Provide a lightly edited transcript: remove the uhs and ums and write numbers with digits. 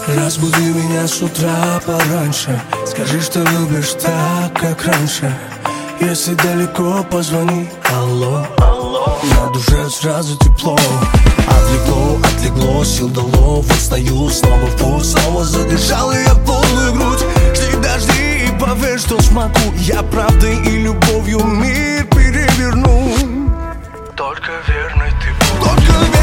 Разбуди меня с утра пораньше. Скажи, что любишь так, как раньше. Если далеко, позвони, алло. На душе сразу тепло. Отлегло, сил дало. Вот стою снова в путь. Снова задышал я полную грудь. Жди, дожди и поверь, что смогу. Я правдой и любовью мир переверну. Только верной ты будешь.